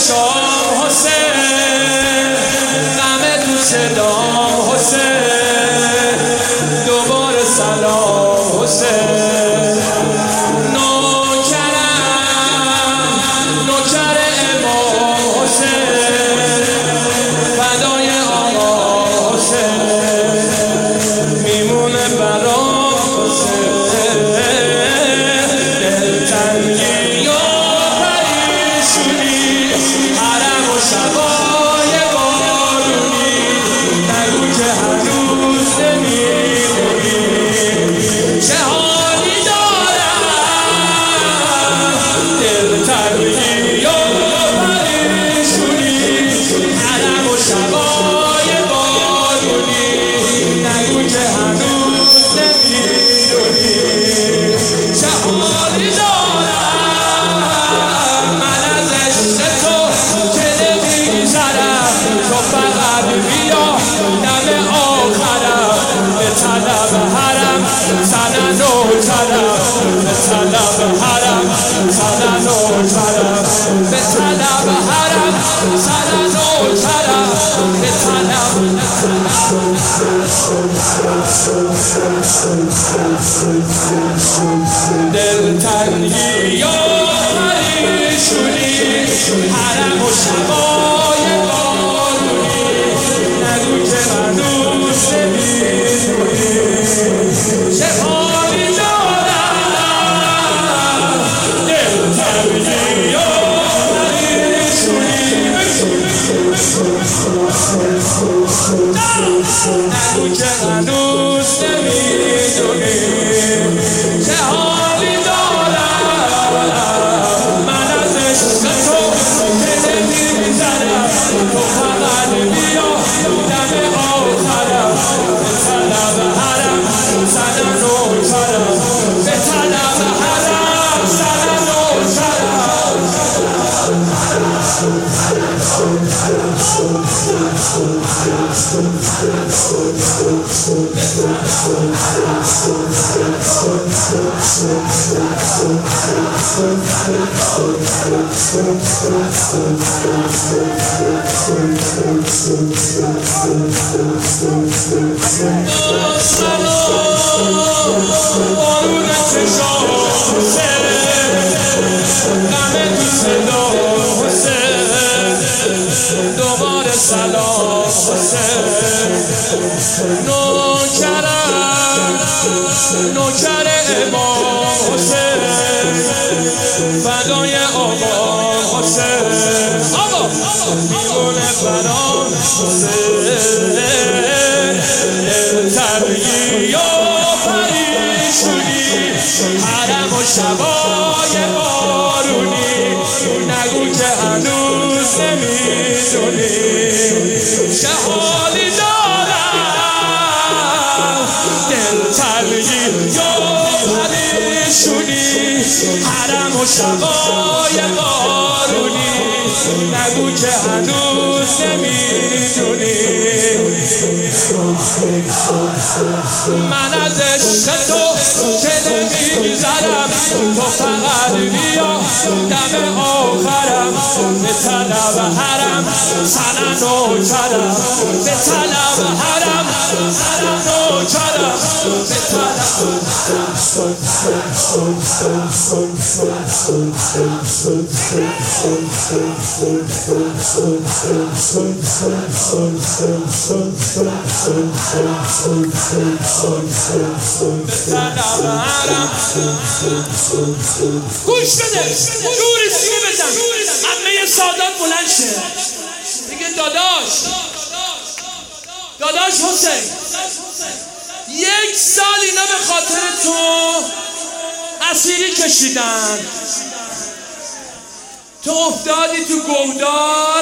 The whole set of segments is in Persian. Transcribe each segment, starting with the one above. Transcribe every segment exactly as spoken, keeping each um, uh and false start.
شام حسین، غم تو صدام حسین، دوباره سلام حسین. نوکرم نوکر امام حسین، فدای آقا حسین، میمونه برام حسین. دلتنگی و پریشونی، حرم و شبای بارونی، نگو که هنوز نمیدونی چه حالی دارم. دلتنگی و پریشونی، حرم و شبای بارونی، نگو که هنوز نمیدونی چه حالی دارم. من از عشق تو که نمیگذرم، تو فقط بیا دم آخرم. به طلب حرم سنن و کرم، به طلب حرم سنن و کرم، به طلب حرم سنن و کرم، به طلب. دلتنگی و پریشونی، حرم و شبای بارونی، نگو که هنوز نمیدونی چه حالی دارم. دلتنگی و پریشونی، نگو که هنوز نمیدونی چه حالی دارم. من از عشق تو که نمیگذرم، تو فقط بیا دم آخرم. به طلب حرم سنن و کرم، به طلب حرم سنن و کرم. بارون چشام حسین، غم تو صدام حسین، دوباره سلام حسین. نوکرم نوکر امام حسین، فدای آقا حسین. آقا میمونه برام حسین. دلتنگی و پریشونی، حرم و شبای بارونی، نگو که هنوز نمیدونی چه حالی دارم. دلتنگی و پریشونی، حرم و شبای بارونی، نگو که هنوز نمیدونی. من از عشق تو که نمیگذرم، تو فقط بیا دم آخرم. به طلب حرم سنن و کرم، به طلب حرم سنن و کرم، به طلب. گوش بده، جوری سینه بزن، عمه سادات بلند شه دیگه. داداش داداش حسین، یک سال اینا به خاطر تو اسیری کشیدن، تو افتادی تو گودال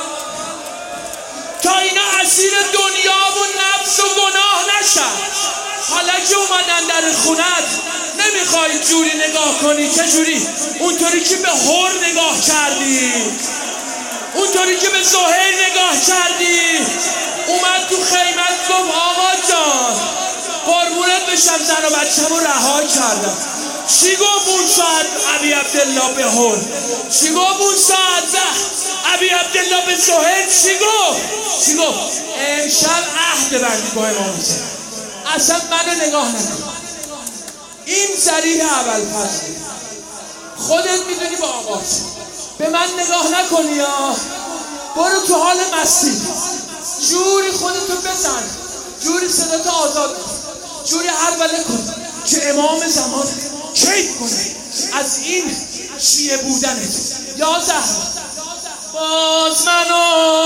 تا اینا اسیر دنیا و نفس و گناه نشن. حالا که اومدن در خونت نمیخوای جوری نگاه کنی که جوری اونطوری که به هور نگاه کردی، اونطوری که به زهیر نگاه کردی. اومد تو خیمت گفت آقا جان قربونت بشم زن و بچه‌مو رها کردم. چی گفت اون ساعت ابی عبدالله به هر؟ چی گفت اون ساعت به ابی عبدالله به سهیل؟ چی گفت؟ چی گفت؟ امشب عهد ببندی با امام حسین، اصلا منو نگاه نکن. این ذریح ابوالفضل، خودت میدونی با آقا به من نگاه نکنی یا برو تو حال مستی، جوری خودتو بزن، جوری صداتو آزاد کن، جوری حربله کن که امام زمان کیف کنه از این شیعه بودنت. یا زهرا باز منو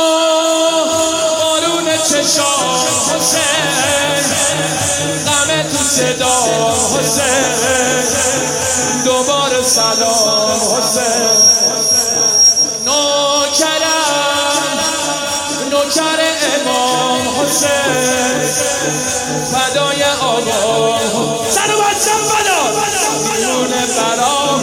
بارون چشام حسین، غم تو صدا حسین، دوباره سلام حسین. نوکرم نوکر امام حسین، فدای آقا سر و بچم فدا بیرون برام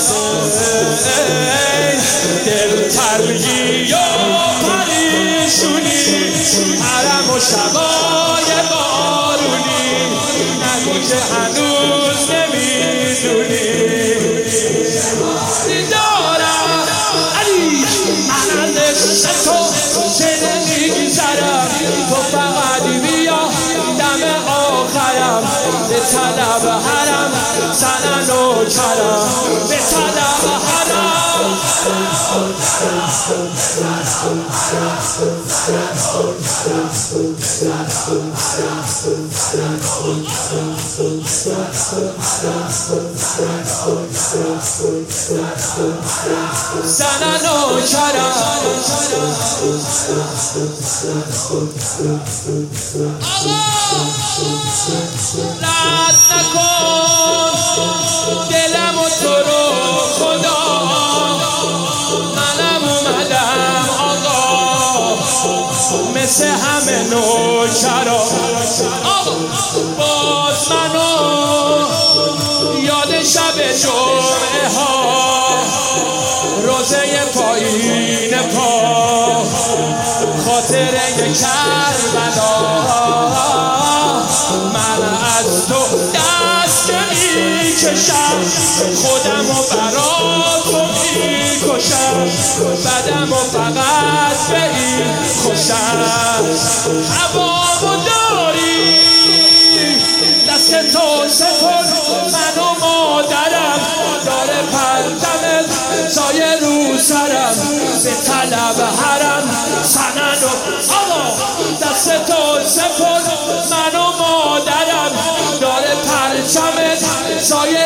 حسین. دل تلگی و پریشونی، حرم و شبای بارونی، نگو که هنوز نمیدونی دارم علی من از عشق تو چه نمیگذرم. تو فقط بیا دم آخرم، به طلب حرم زنن و کرم، به طلب حرم. زنن و کرم. رد نکن دلم و تو رو خدا، منم اومدم آقا مثل همه نوکرا. باز منو یاد شب جمعه ها، روزه پایین پا، خاطره کربلا. من از تو دست میکشم، خودم و برا تو میکشم، بدم و فقط به این خوشم. هوامو داری دست تو سپر، من و مادرم داره پرتمت سایه رو سرم، به طلب حرم سنن و آقا دست تو سپر، من و مادرم داره پرچمت سایه